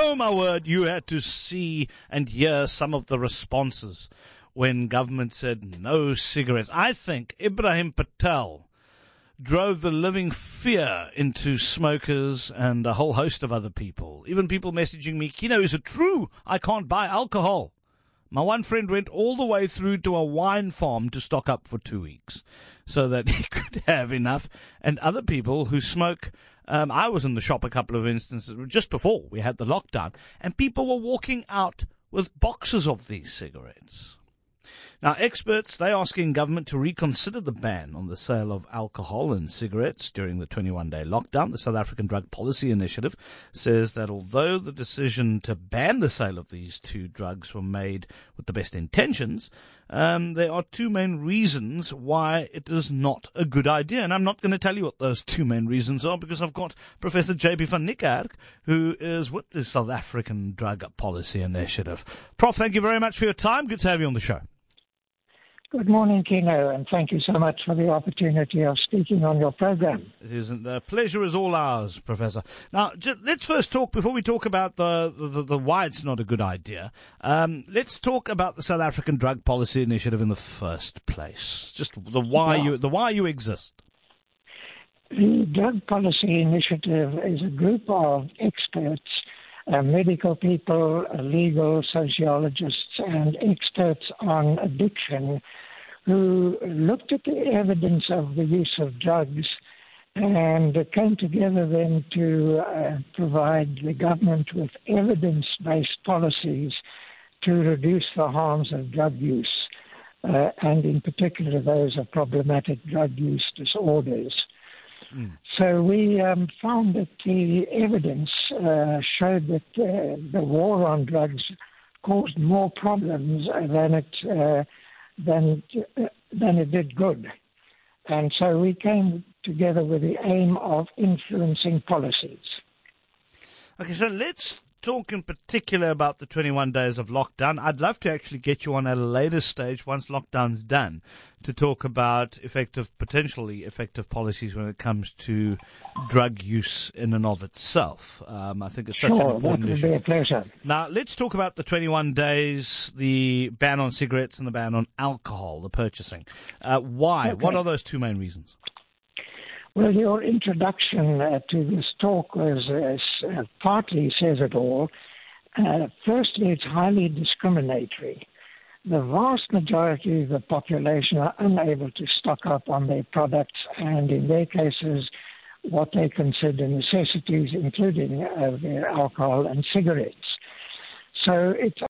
Oh, my word, you had to see and hear some of the responses when government said no cigarettes. I think Ibrahim Patel drove the living fear into smokers and a whole host of other people. Even people messaging me, Kino, is it true I can't buy alcohol? My one friend went all the way through to a wine farm to stock up for 2 weeks so that he could have enough. And other people who smoke, I was in the shop a couple of instances just before we had the lockdown, and people were walking out with boxes of these cigarettes. Now, experts, they're asking government to reconsider the ban on the sale of alcohol and cigarettes during the 21-day lockdown. The South African Drug Policy Initiative says that although the decision to ban the sale of these two drugs were made with the best intentions, there are two main reasons why it is not a good idea. And I'm not going to tell you what those two main reasons are because I've got Professor J.B. van Niekerk, who is with the South African Drug Policy Initiative. Prof, thank you very much for your time. Good to have you on the show. Good morning, Kino, and thank you so much for the opportunity of speaking on your program. It isn't. The pleasure is all ours, Professor. Now, let's first talk, before we talk about the why it's not a good idea, let's talk about the South African Drug Policy Initiative in the first place. Just the why you exist. The Drug Policy Initiative is a group of experts, medical people, legal sociologists, and experts on addiction who looked at the evidence of the use of drugs and came together then to provide the government with evidence-based policies to reduce the harms of drug use, and in particular those of problematic drug use disorders. So we found that the evidence showed that the war on drugs caused more problems than it did good. And so we came together with the aim of influencing policies. Okay, so let's talk in particular about the 21 days of lockdown. I'd love to actually get you on at a later stage, once lockdown's done, to talk about potentially effective policies when it comes to drug use in and of itself. I think it's such an important issue. That would be a pleasure. Now, let's talk about the 21 days, the ban on cigarettes and the ban on alcohol, the purchasing. Why? Okay. What are those two main reasons? Well, your introduction to this talk partly says it all. Firstly, it's highly discriminatory. The vast majority of the population are unable to stock up on their products and, in their cases, what they consider necessities, including their alcohol and cigarettes. So it's